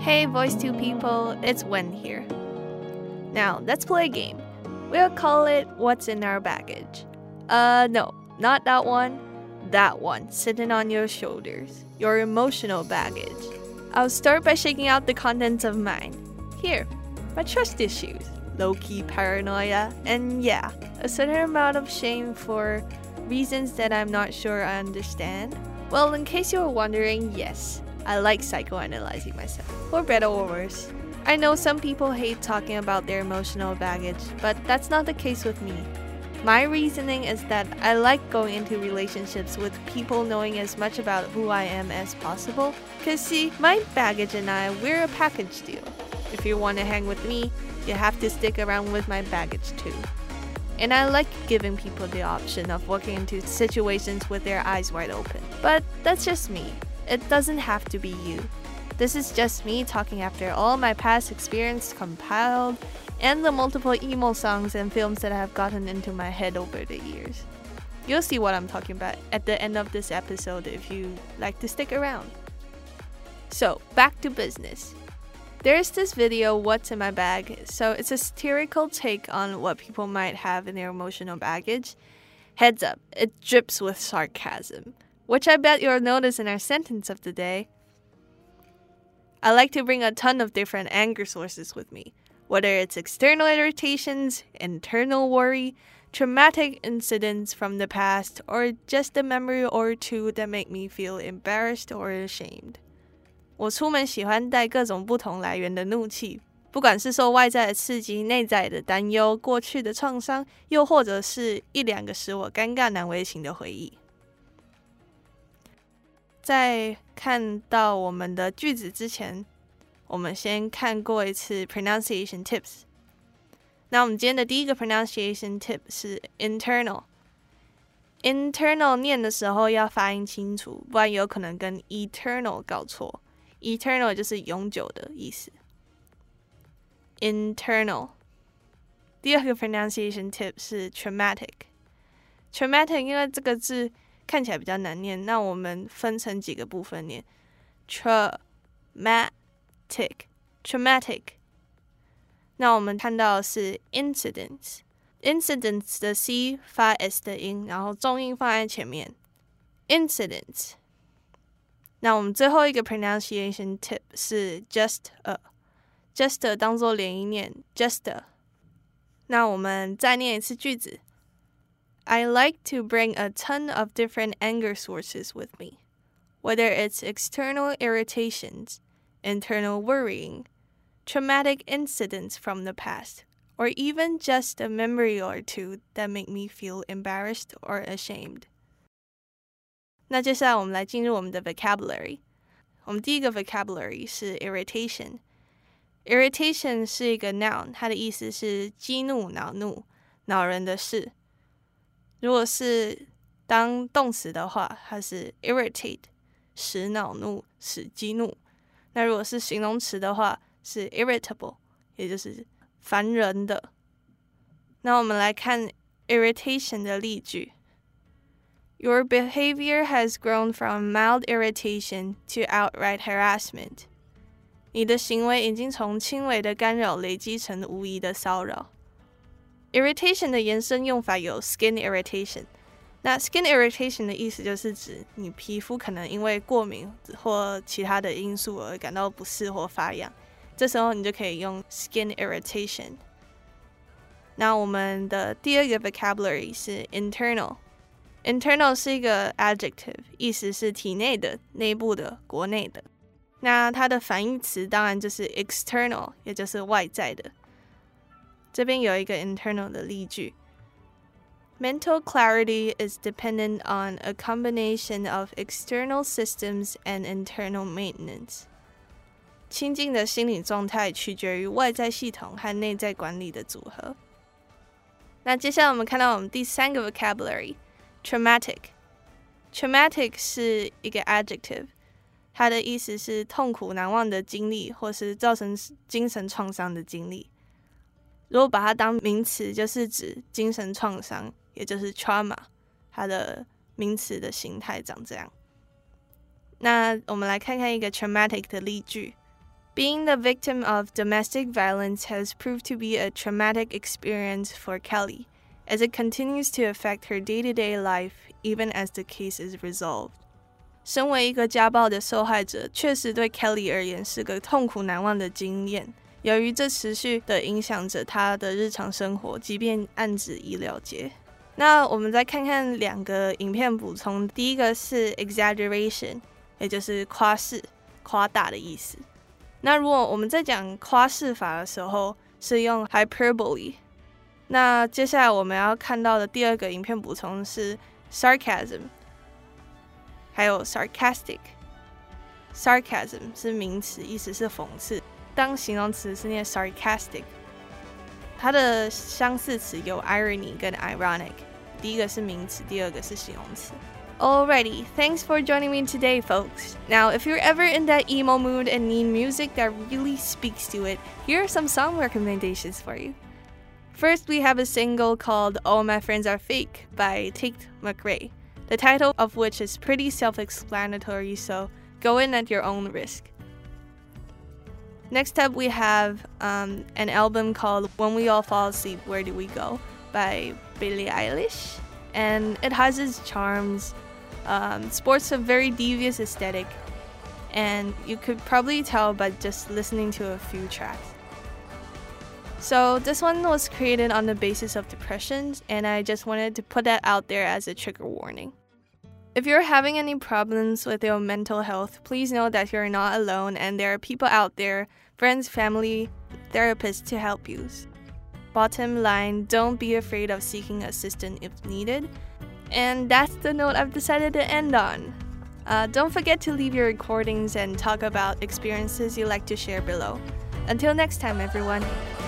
Hey Voice 2 people, it's Wen here. Now, let's play a game. We'll call it What's in Our Baggage. No, not that one. That one, sitting on your shoulders. Your emotional baggage. I'll start by shaking out the contents of mine. Here, my trust issues, low-key paranoia, and yeah, a certain amount of shame for reasons that I'm not sure I understand. Well, in case you were wondering, yes, I like psychoanalyzing myself, for better or worse. I know some people hate talking about their emotional baggage, but that's not the case with me. My reasoning is that I like going into relationships with people knowing as much about who I am as possible. Cause see, my baggage and we're a package deal. If you want to hang with me, you have to stick around with my baggage too. And I like giving people the option of walking into situations with their eyes wide open. But that's just me. It doesn't have to be you. This is just me talking after all my past experience compiled and the multiple emo songs and films that have gotten into my head over the years. You'll see what I'm talking about at the end of this episode if you like to stick around. So, back to business. There's this video, What's in My Bag, so it's a satirical take on what people might have in their emotional baggage. Heads up, it drips with sarcasm, which I bet you'll notice in our sentence of the day. I like to bring a ton of different anger sources with me, whether it's external irritations, internal worry, traumatic incidents from the past, or just a memory or two that make me feel embarrassed or ashamed. 我出门喜欢带各种不同来源的怒气，不管是受外在的刺激、内在的担忧、过去的创伤，又或者是一两个使我尴尬难为情的回忆。在看到我们的句子之前，我们先看过一次 pronunciation tips。那我们今天的第一个 pronunciation tip 是 internal。internal 念的时候要发音清楚，不然有可能跟 eternal 搞错。eternal 就是永久的意思。internal。第二个 pronunciation tip 是 traumatic。traumatic 因为这个字看起来比较难念，那我们分成几个部分念。traumatic。那我们看到的是 incidents。incidents 的 C 发 S 的音，然后重音放在前面。incidents。那我们最后一个 pronunciation tip 是 just a。just a 当作连音念 just a。那我们再念一次句子。I like to bring a ton of different anger sources with me, whether it's external irritations, internal worrying, traumatic incidents from the past, or even just a memory or two that make me feel embarrassed or ashamed. 那接下来我们来进入我们的 vocabulary。我们第一个 vocabulary 是 irritation。irritation 是一个 noun， 它的意思是激怒、恼怒、恼人的事。如果是当动词的话，它是 irritate， 使恼怒、使激怒。那如果是形容词的话，是 irritable， 也就是烦人的。那我们来看 irritation 的例句。Your behavior has grown from mild irritation to outright harassment. 你的行为已经从轻微的干扰累积成无疑的骚扰。Irritation 的延伸用法有 skin irritation。那 skin irritation 的意思就是指你皮肤可能因为过敏或其他的因素而感到不适或发痒，这时候你就可以用 skin irritation。那我们的第二个 vocabulary 是 internal。internal 是一个 adjective， 意思是体内的、内部的、国内的。那它的反义词当然就是 external， 也就是外在的。这边有一个 internal 的例句。Mental clarity is dependent on a combination of external systems and internal maintenance. 清静的心理状态取决于外在系统和内在管理的组合。那接下来我们看到我们第三个 vocabulary。traumatic。traumatic 是一个 adjective， 它的意思是痛苦难忘的经历或是造成精神创伤的经历。如果把它当名词，就是指精神创伤，也就是 trauma， 它的名词的形态长这样。那我们来看看一个 traumatic 的例句。 Being the victim of domestic violence has proved to be a traumatic experience for Kelly, as it continues to affect her day-to-day life even as the case is resolved. 身为一个家暴的受害者，确实对 Kelly 而言是个痛苦难忘的经验。由于这持续的影响着她的日常生活，即便案子已了结。那我们再看看2个影片补充。第一个是 exaggeration， 也就是夸饰、夸大的意思。那如果我们在讲夸饰法的时候，是用 hyperbole。那接下来我们要看到的第2个影片补充是 sarcasm， 还有 sarcastic。sarcasm 是名词，意思是讽刺。当形容词是念 sarcastic， 它的相似词有 irony 跟 ironic， 第一个是名词，第2个是形容词。Alrighty, thanks for joining me today, folks. Now, if you're ever in that emo mood and need music that really speaks to it, here are some song recommendations for you. First, we have a single called All My Friends Are Fake by Tate McRae, the title of which is pretty self-explanatory, so go in at your own risk. Next up, we have an album called When We All Fall Asleep, Where Do We Go by Billie Eilish. And it has its charms, sports a very devious aesthetic, and you could probably tell by just listening to a few tracks. So this one was created on the basis of depression, and I just wanted to put that out there as a trigger warning. If you're having any problems with your mental health, please know that you're not alone and there are people out there, friends, family, therapists to help you. Bottom line, don't be afraid of seeking assistance if needed. And that's the note I've decided to end on. Don't forget to leave your recordings and talk about experiences you like to share below. Until next time, everyone.